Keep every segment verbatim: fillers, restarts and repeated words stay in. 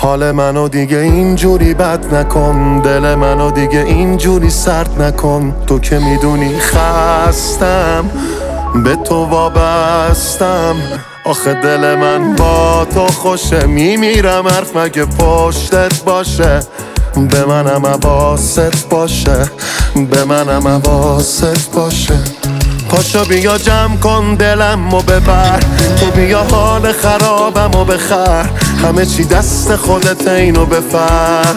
حال منو دیگه اینجوری بد نکن، دل منو دیگه اینجوری سرد نکن. تو که میدونی خستم، به تو وابستم. آخه دل من با تو خوشه، میمیرم حرف مگه پشتت باشه. به منم حواست باشه، به منم حواست باشه. پاشو بیا جمع کن دلم و ببر، تو بیا حال خرابم و بخر. همه چی دست خودت اینو بفر،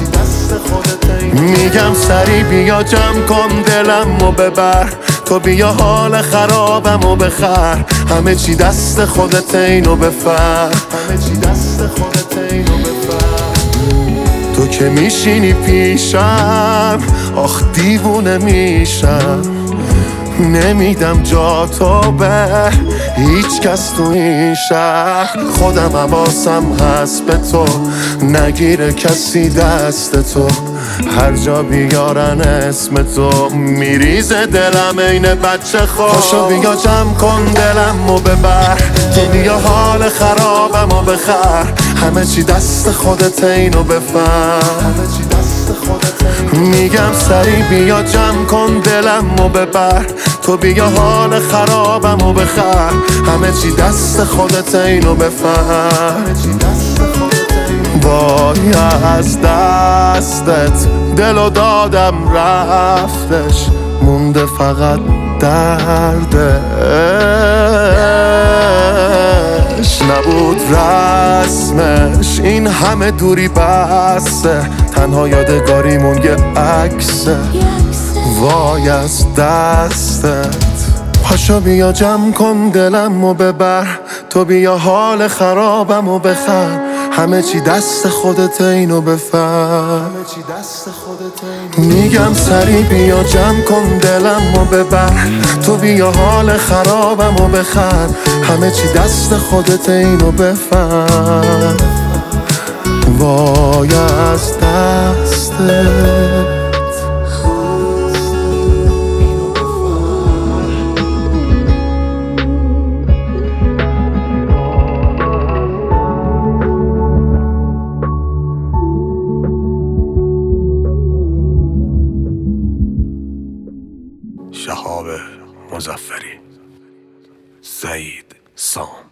میگم سری بیا جمع کن دلم و ببر. تو بیا حال خرابم و بخر. همه چی دست خودت اینو بفر، همه چی دست خودت اینو بفر. تو که میشینی پیشم، آخ دیوونه میشم. نمیدم جا تو به هیچ کس تو این شهر. خودم حواسم هست به تو، نگیره کسی دست تو. هر جا بیارن اسم تو، میریزه دلم این بچه خود. پاشو بیا جمع کن دلم و ببر، تو بیا حال خرابم و بخر. همه چی دست خودت اینو بفهم، همه چی دست خودت. میگم سری بیا جمع کن دلم و ببر. تو بیا حال خرابم و بخر. همه چی دست خودت اینو بفهم. وای از دستت دلو دادم رفتش، مونده فقط دردش. نبود رسمش این همه دوری بسته، تنها یادگاریمون یه عکسه. وای از دستت. پاشو بیا جمع کن دلم و ببر. تو بیا حال خرابم و بخر. همه چی دست خودت اینو بفر، میگم سری بیا جمع کن دلم و ببر. تو بیا حال خرابم و بخر. همه چی دست خودت اینو بفر. وای از دستت. شهاب مظفری، سعید سام.